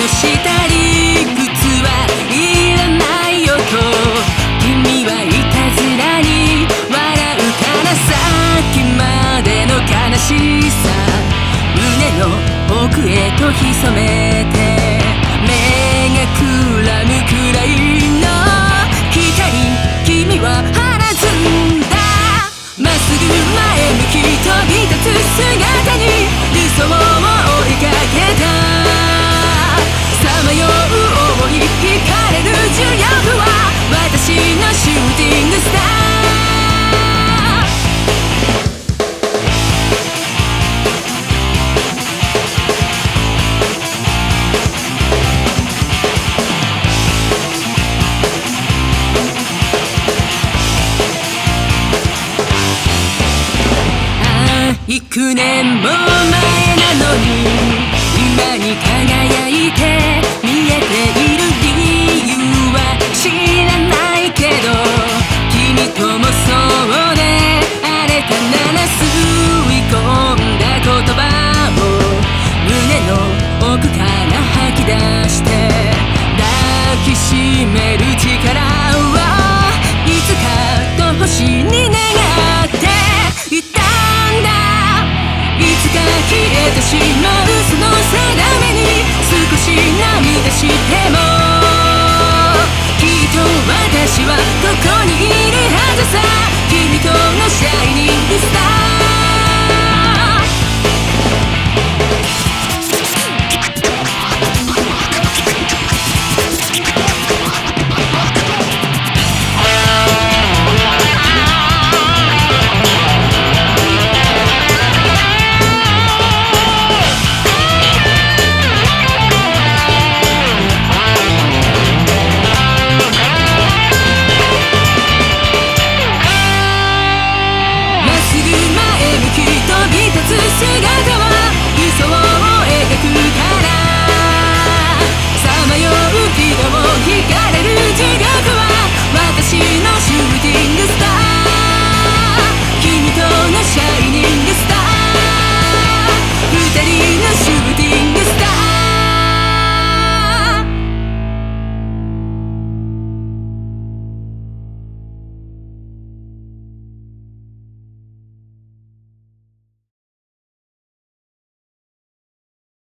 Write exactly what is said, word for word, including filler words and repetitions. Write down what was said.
のした理屈はいらないよと君はいたずらに笑うからさっきまでの悲しさ胸の奥へと潜めて目がくらむくらいの光君は放つんだまっすぐ前向き飛び立つ姿に理想を追いかけたさまよう想い惹かれる重力は私のシューティングスター幾年も前なのに今に輝いて見えている理由は知らないけど君ともそうであれたなら吸い込んだ言葉を胸の奥から吐き出して抱きしめる力はいつかと星に願っていたんだいつか消えてしまうその